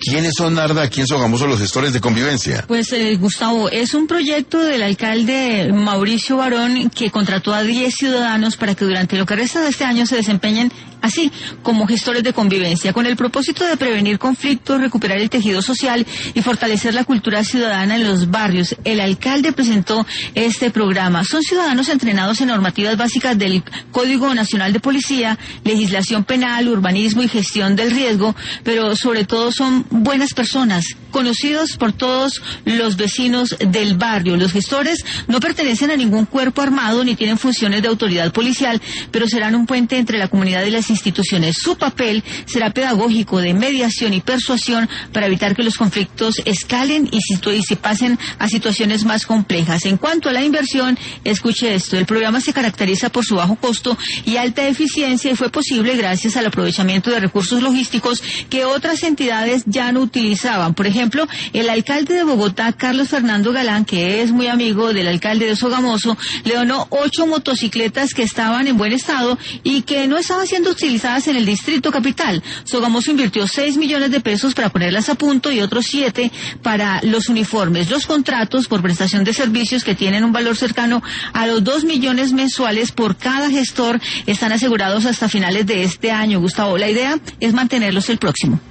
¿Quiénes son, Narda, aquí en Sogamoso los gestores de convivencia? Pues, Gustavo, es un proyecto del alcalde Mauricio Barón que contrató a 10 ciudadanos para que durante lo que resta de este año se desempeñen así como gestores de convivencia, con el propósito de prevenir conflictos, recuperar el tejido social y fortalecer la cultura ciudadana en los barrios. El alcalde presentó este programa. Son ciudadanos entrenados en normativas básicas del Código Nacional de Policía, legislación penal, urbanismo y gestión del riesgo, pero sobre todo son buenas personas, conocidos por todos los vecinos del barrio. Los gestores no pertenecen a ningún cuerpo armado ni tienen funciones de autoridad policial, pero serán un puente entre la comunidad y las instituciones. Su papel será pedagógico, de mediación y persuasión para evitar que los conflictos escalen y se pasen a situaciones más complejas. En cuanto a la inversión, escuche esto, el programa se caracteriza por su bajo costo y alta eficiencia y fue posible gracias al aprovechamiento de recursos logísticos que otras entidades ya no utilizaban. Por ejemplo, el alcalde de Bogotá, Carlos Fernando Galán, que es muy amigo del alcalde de Sogamoso, le donó 8 motocicletas que estaban en buen estado y que no estaban siendo utilizadas en el distrito capital. Sogamoso invirtió 6 millones de pesos para ponerlas a punto y otros 7 para los uniformes. Los contratos por prestación de servicios, que tienen un valor cercano a los 2 millones mensuales por cada gestor, están asegurados hasta finales de este año, Gustavo. La idea es mantenerlos el próximo.